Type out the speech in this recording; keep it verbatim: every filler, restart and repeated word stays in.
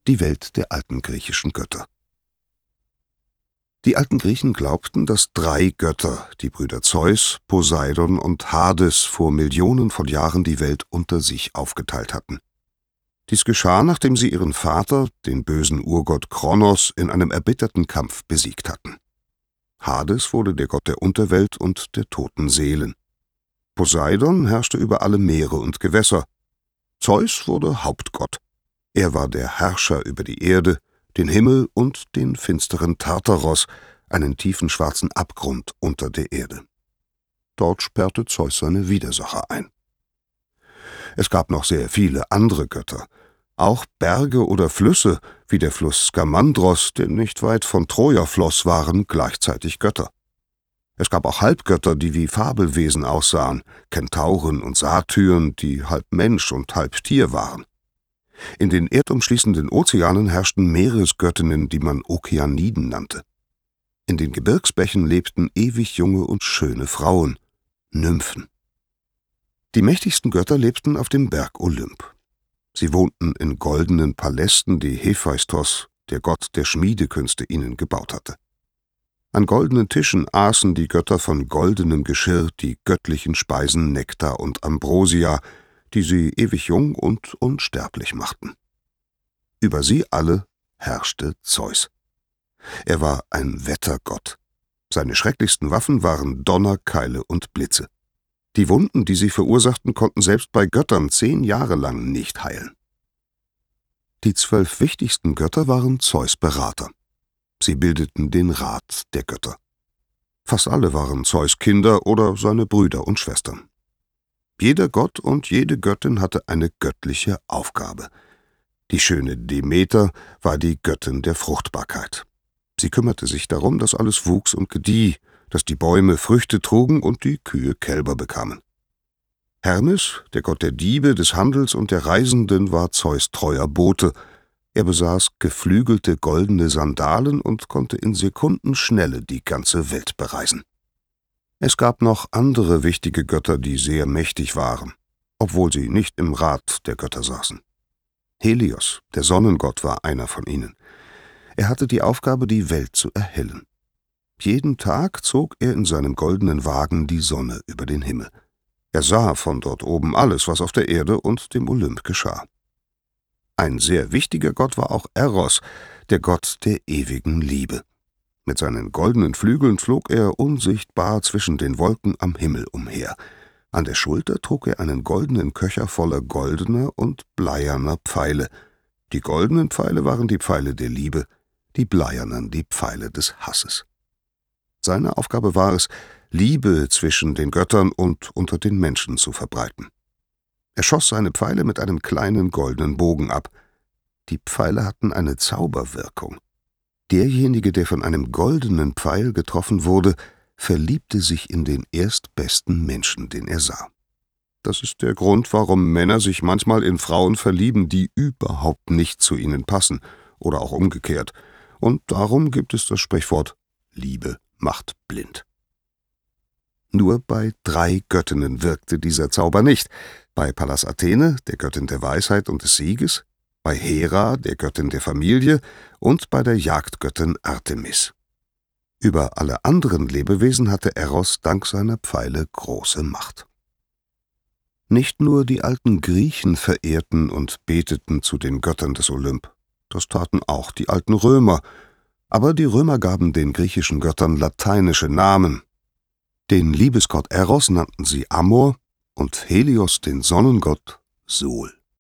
die Welt der alten griechischen Götter. Die alten Griechen glaubten, dass drei Götter, die Brüder Zeus, Poseidon und Hades, vor Millionen von Jahren die Welt unter sich aufgeteilt hatten. Dies geschah, nachdem sie ihren Vater, den bösen Urgott Kronos, in einem erbitterten Kampf besiegt hatten. Hades wurde der Gott der Unterwelt und der toten Seelen. Poseidon herrschte über alle Meere und Gewässer. Zeus wurde Hauptgott. Er war der Herrscher über die Erde, den Himmel und den finsteren Tartaros, einen tiefen schwarzen Abgrund unter der Erde. Dort sperrte Zeus seine Widersacher ein. Es gab noch sehr viele andere Götter. Auch Berge oder Flüsse, wie der Fluss Skamandros, der nicht weit von Troja floss, waren gleichzeitig Götter. Es gab auch Halbgötter, die wie Fabelwesen aussahen, Kentauren und Satyren, die halb Mensch und halb Tier waren. In den erdumschließenden Ozeanen herrschten Meeresgöttinnen, die man Okeaniden nannte. In den Gebirgsbächen lebten ewig junge und schöne Frauen, Nymphen. Die mächtigsten Götter lebten auf dem Berg Olymp. Sie wohnten in goldenen Palästen, die Hephaistos, der Gott der Schmiedekünste, ihnen gebaut hatte. An goldenen Tischen aßen die Götter von goldenem Geschirr die göttlichen Speisen Nektar und Ambrosia, die sie ewig jung und unsterblich machten. Über sie alle herrschte Zeus. Er war ein Wettergott. Seine schrecklichsten Waffen waren Donner, Keile und Blitze. Die Wunden, die sie verursachten, konnten selbst bei Göttern zehn Jahre lang nicht heilen. Die zwölf wichtigsten Götter waren Zeus' Berater. Sie bildeten den Rat der Götter. Fast alle waren Zeus' Kinder oder seine Brüder und Schwestern. Jeder Gott und jede Göttin hatte eine göttliche Aufgabe. Die schöne Demeter war die Göttin der Fruchtbarkeit. Sie kümmerte sich darum, dass alles wuchs und gedieh, dass die Bäume Früchte trugen und die Kühe Kälber bekamen. Hermes, der Gott der Diebe, des Handels und der Reisenden, war Zeus' treuer Bote. Er besaß geflügelte goldene Sandalen und konnte in Sekundenschnelle die ganze Welt bereisen. Es gab noch andere wichtige Götter, die sehr mächtig waren, obwohl sie nicht im Rat der Götter saßen. Helios, der Sonnengott, war einer von ihnen. Er hatte die Aufgabe, die Welt zu erhellen. Jeden Tag zog er in seinem goldenen Wagen die Sonne über den Himmel. Er sah von dort oben alles, was auf der Erde und dem Olymp geschah. Ein sehr wichtiger Gott war auch Eros, der Gott der ewigen Liebe. Mit seinen goldenen Flügeln flog er unsichtbar zwischen den Wolken am Himmel umher. An der Schulter trug er einen goldenen Köcher voller goldener und bleierner Pfeile. Die goldenen Pfeile waren die Pfeile der Liebe, die bleiernen die Pfeile des Hasses. Seine Aufgabe war es, Liebe zwischen den Göttern und unter den Menschen zu verbreiten. Er schoss seine Pfeile mit einem kleinen goldenen Bogen ab. Die Pfeile hatten eine Zauberwirkung. Derjenige, der von einem goldenen Pfeil getroffen wurde, verliebte sich in den erstbesten Menschen, den er sah. Das ist der Grund, warum Männer sich manchmal in Frauen verlieben, die überhaupt nicht zu ihnen passen, oder auch umgekehrt. Und darum gibt es das Sprichwort: Liebe macht blind. Nur bei drei Göttinnen wirkte dieser Zauber nicht: bei Pallas Athene, der Göttin der Weisheit und des Sieges, bei Hera, der Göttin der Familie, und bei der Jagdgöttin Artemis. Über alle anderen Lebewesen hatte Eros dank seiner Pfeile große Macht. Nicht nur die alten Griechen verehrten und beteten zu den Göttern des Olymp, das taten auch die alten Römer, aber die Römer gaben den griechischen Göttern lateinische Namen. Den Liebesgott Eros nannten sie Amor und Helios, den Sonnengott, Sol.